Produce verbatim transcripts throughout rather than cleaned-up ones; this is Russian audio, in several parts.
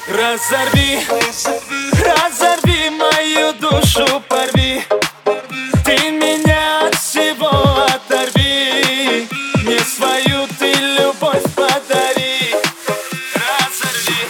Разорви, разорви мою душу, порви. Ты меня от всего оторви. Мне свою ты любовь подари. Разорви.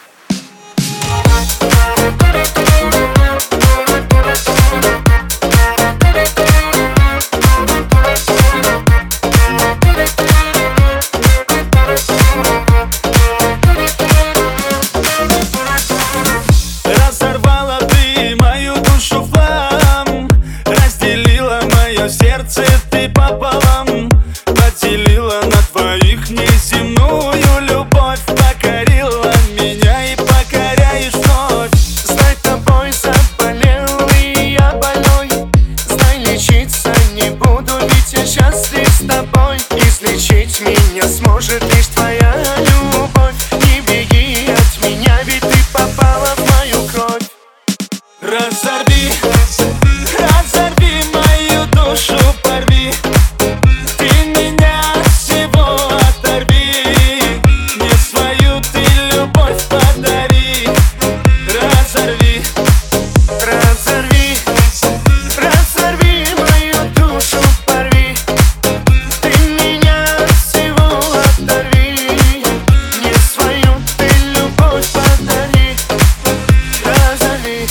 Разорвала ты мою душу в хлам, разделила мое сердце ты пополам, поделила на двоих неземную любовь, покорила меня и покоряешь вновь. Знай, тобой заболел и я больной. Знай, лечиться не буду, ведь я счастлив с тобой. Излечить меня сможет лишь твоя любовь. Не беги от меня, ведь ты попала в мою кровь. Разорви, разорви мою душу, порви. Ты меня от всего оторви. Мне свою ты любовь подари. Разорви. Разорви, разорви мою душу, порви. Ты меня от всего оторви. Мне свою ты любовь подари. Разорви.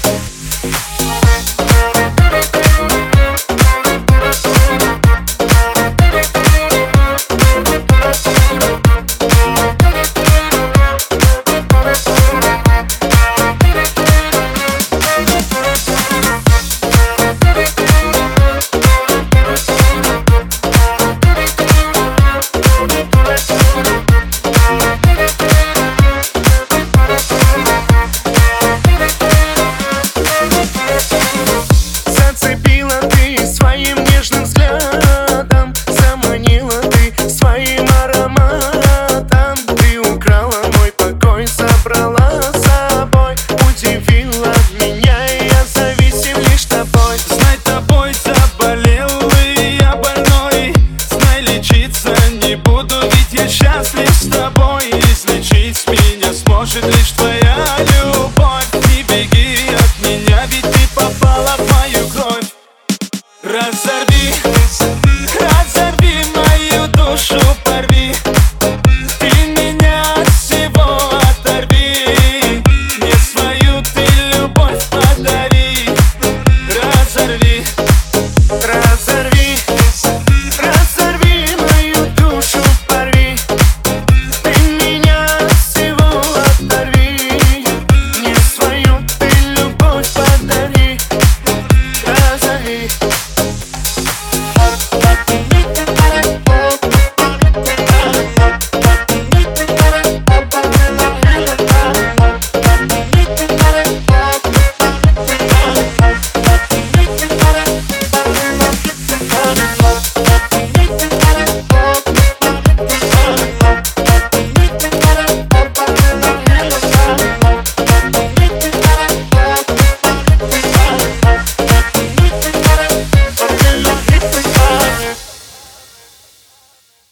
Зацепила ты своим нежным взглядом, заманила ты своим ароматом. Ты украла мой покой, забрала с собой, удивила меня, и я зависим лишь тобой. Знай, тобой заболел и я больной. Знай, лечиться не буду, ведь я счастлив с тобой. Излечить меня сможет лишь твоя